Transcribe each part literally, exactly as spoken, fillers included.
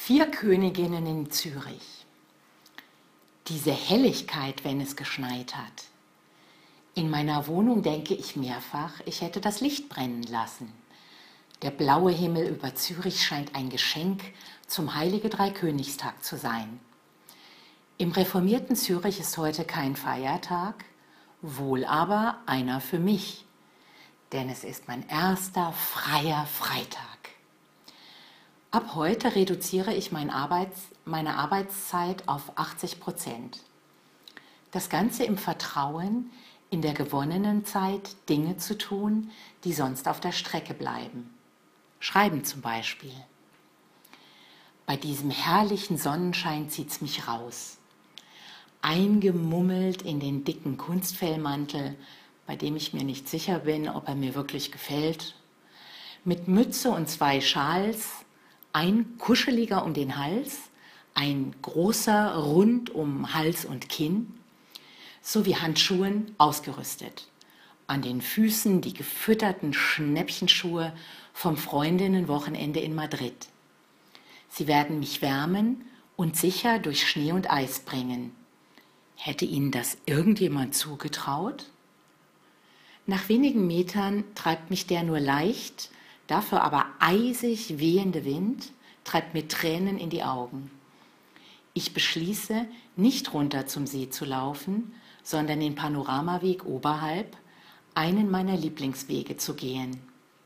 Vier Königinnen in Zürich. Diese Helligkeit, wenn es geschneit hat. In meiner Wohnung denke ich mehrfach, ich hätte das Licht brennen lassen. Der blaue Himmel über Zürich scheint ein Geschenk zum Heilige Dreikönigstag zu sein. Im reformierten Zürich ist heute kein Feiertag, wohl aber einer für mich, denn es ist mein erster freier Freitag. Ab heute reduziere ich mein Arbeits-, meine Arbeitszeit auf achtzig Prozent. Das Ganze im Vertrauen, in der gewonnenen Zeit Dinge zu tun, die sonst auf der Strecke bleiben. Schreiben zum Beispiel. Bei diesem herrlichen Sonnenschein zieht's mich raus. Eingemummelt in den dicken Kunstfellmantel, bei dem ich mir nicht sicher bin, ob er mir wirklich gefällt. Mit Mütze und zwei Schals, ein kuscheliger um den Hals, ein großer rund um Hals und Kinn, sowie Handschuhen ausgerüstet. An den Füßen die gefütterten Schnäppchenschuhe vom Freundinnenwochenende in Madrid. Sie werden mich wärmen und sicher durch Schnee und Eis bringen. Hätte Ihnen das irgendjemand zugetraut? Nach wenigen Metern treibt mich der nur leicht, dafür aber eisig wehende Wind, treibt mir Tränen in die Augen. Ich beschließe, nicht runter zum See zu laufen, sondern den Panoramaweg oberhalb, einen meiner Lieblingswege zu gehen.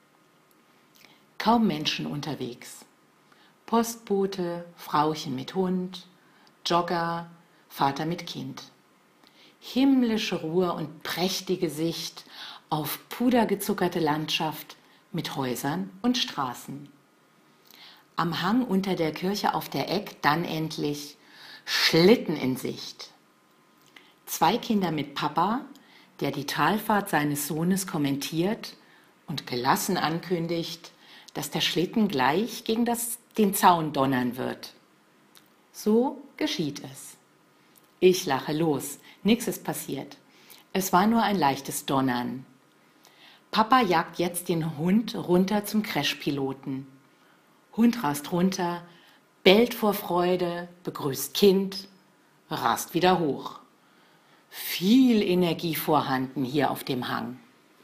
Kaum Menschen unterwegs. Postbote, Frauchen mit Hund, Jogger, Vater mit Kind. Himmlische Ruhe und prächtige Sicht auf pudergezuckerte Landschaft mit Häusern und Straßen. Am Hang unter der Kirche auf der Eck dann endlich Schlitten in Sicht. Zwei Kinder mit Papa, der die Talfahrt seines Sohnes kommentiert und gelassen ankündigt, dass der Schlitten gleich gegen das, den Zaun donnern wird. So geschieht es. Ich lache los, nichts ist passiert. Es war nur ein leichtes Donnern. Papa jagt jetzt den Hund runter zum Crashpiloten. Hund rast runter, bellt vor Freude, begrüßt Kind, rast wieder hoch. Viel Energie vorhanden hier auf dem Hang.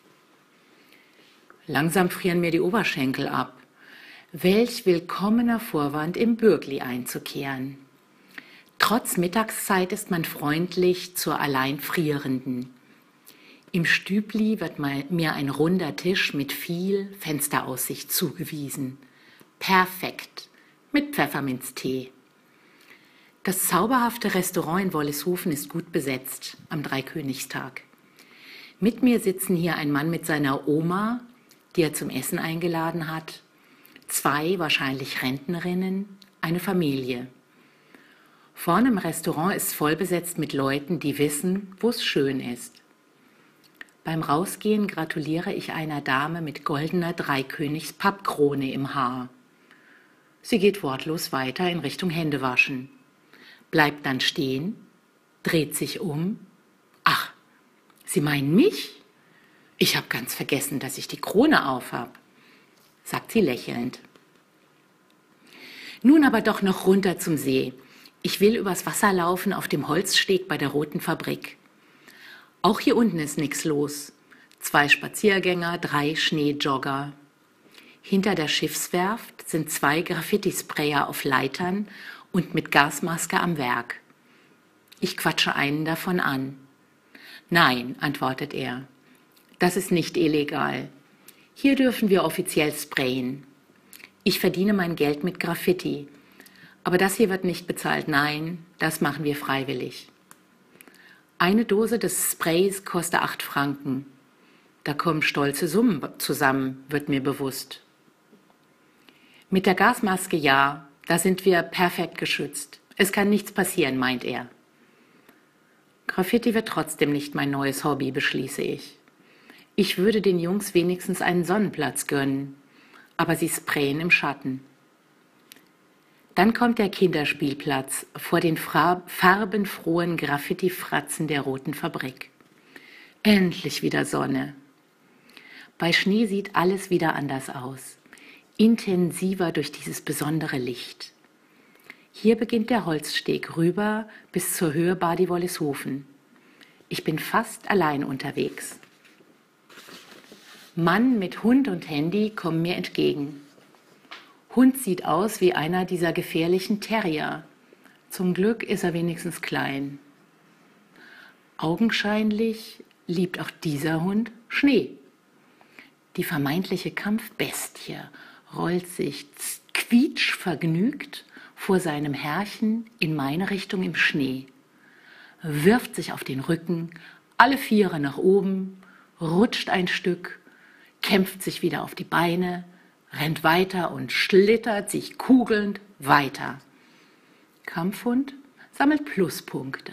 Langsam frieren mir die Oberschenkel ab. Welch willkommener Vorwand, im Bürgli einzukehren. Trotz Mittagszeit ist man freundlich zur Alleinfrierenden. Im Stübli wird mir ein runder Tisch mit viel Fensteraussicht zugewiesen. Perfekt, mit Pfefferminztee. Das zauberhafte Restaurant in Wollishofen ist gut besetzt am Dreikönigstag. Mit mir sitzen hier ein Mann mit seiner Oma, die er zum Essen eingeladen hat, zwei wahrscheinlich Rentnerinnen, eine Familie. Vorne im Restaurant ist voll besetzt mit Leuten, die wissen, wo es schön ist. Beim Rausgehen gratuliere ich einer Dame mit goldener Dreikönigs-Pappkrone im Haar. Sie geht wortlos weiter in Richtung Händewaschen, bleibt dann stehen, dreht sich um. Ach, Sie meinen mich? Ich habe ganz vergessen, dass ich die Krone aufhab, sagt sie lächelnd. Nun aber doch noch runter zum See. Ich will übers Wasser laufen auf dem Holzsteg bei der Roten Fabrik. Auch hier unten ist nichts los. Zwei Spaziergänger, drei Schneejogger. Hinter der Schiffswerft sind zwei Graffiti-Sprayer auf Leitern und mit Gasmaske am Werk. Ich quatsche einen davon an. Nein, antwortet er, das ist nicht illegal. Hier dürfen wir offiziell sprayen. Ich verdiene mein Geld mit Graffiti. Aber das hier wird nicht bezahlt. Nein, das machen wir freiwillig. Eine Dose des Sprays kostet acht Franken. Da kommen stolze Summen zusammen, wird mir bewusst. Mit der Gasmaske ja, da sind wir perfekt geschützt. Es kann nichts passieren, meint er. Graffiti wird trotzdem nicht mein neues Hobby, beschließe ich. Ich würde den Jungs wenigstens einen Sonnenplatz gönnen, aber sie sprayen im Schatten. Dann kommt der Kinderspielplatz vor den farbenfrohen Graffiti-Fratzen der Roten Fabrik. Endlich wieder Sonne. Bei Schnee sieht alles wieder anders aus, intensiver durch dieses besondere Licht. Hier beginnt der Holzsteg rüber bis zur Höhe Badi-Wollishofen. Ich bin fast allein unterwegs. Mann mit Hund und Handy kommen mir entgegen. Hund sieht aus wie einer dieser gefährlichen Terrier. Zum Glück ist er wenigstens klein. Augenscheinlich liebt auch dieser Hund Schnee. Die vermeintliche Kampfbestie rollt sich quietschvergnügt vor seinem Herrchen in meine Richtung im Schnee, wirft sich auf den Rücken, alle Viere nach oben, rutscht ein Stück, kämpft sich wieder auf die Beine, rennt weiter und schlittert sich kugelnd weiter. Kampfhund sammelt Pluspunkte.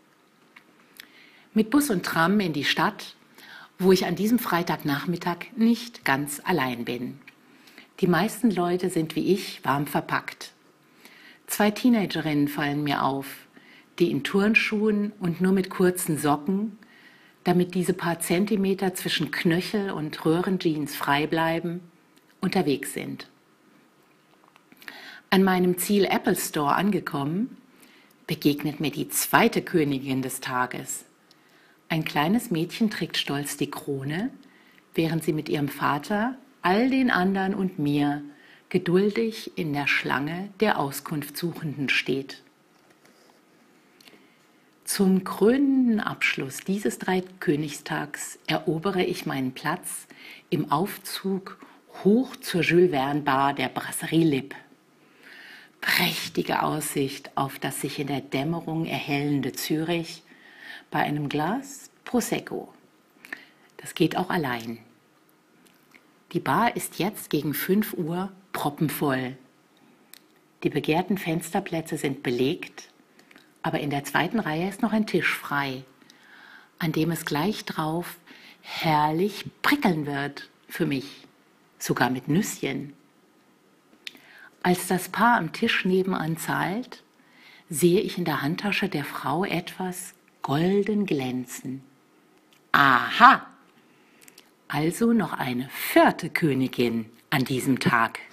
Mit Bus und Tram in die Stadt, wo ich an diesem Freitagnachmittag nicht ganz allein bin. Die meisten Leute sind wie ich warm verpackt. Zwei Teenagerinnen fallen mir auf, die in Turnschuhen und nur mit kurzen Socken, damit diese paar Zentimeter zwischen Knöchel und Röhrenjeans frei bleiben, unterwegs sind. An meinem Ziel Apple Store angekommen, begegnet mir die zweite Königin des Tages. Ein kleines Mädchen trägt stolz die Krone, während sie mit ihrem Vater, all den anderen und mir geduldig in der Schlange der Auskunftssuchenden steht. Zum krönenden Abschluss dieses Dreikönigstags erobere ich meinen Platz im Aufzug hoch zur Jules Verne Bar der Brasserie Lippe. Prächtige Aussicht auf das sich in der Dämmerung erhellende Zürich bei einem Glas Prosecco. Das geht auch allein. Die Bar ist jetzt gegen fünf Uhr proppenvoll. Die begehrten Fensterplätze sind belegt, aber in der zweiten Reihe ist noch ein Tisch frei, an dem es gleich drauf herrlich prickeln wird für mich, sogar mit Nüsschen. Als das Paar am Tisch nebenan zahlt, sehe ich in der Handtasche der Frau etwas golden glänzen. Aha! Also noch eine vierte Königin an diesem Tag.